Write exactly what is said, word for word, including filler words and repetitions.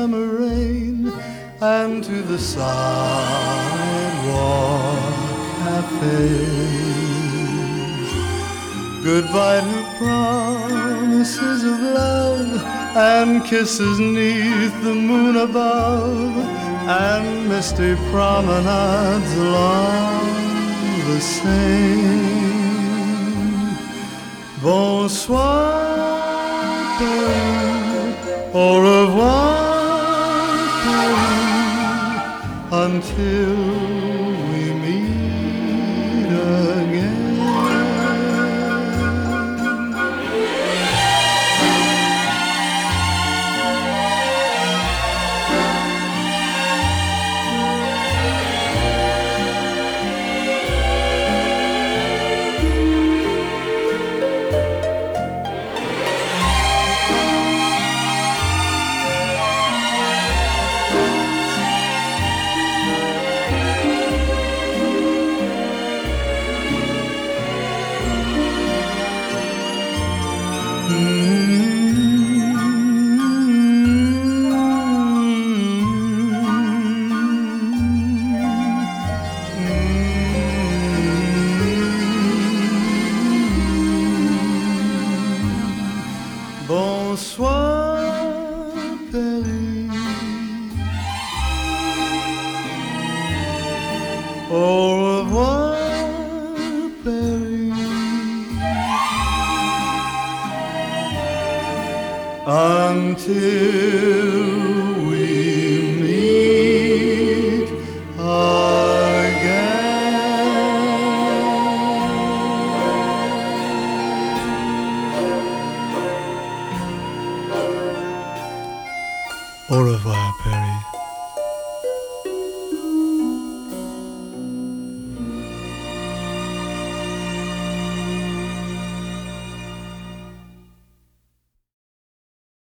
summer rain and to the sidewalk cafes. Goodbye to promises of love and kisses 'neath the moon above, and misty promenades along the Seine. Bonsoir, Paris, au revoir, Paris, until we meet again. Bonsoir, Paris, au revoir, Paris, until we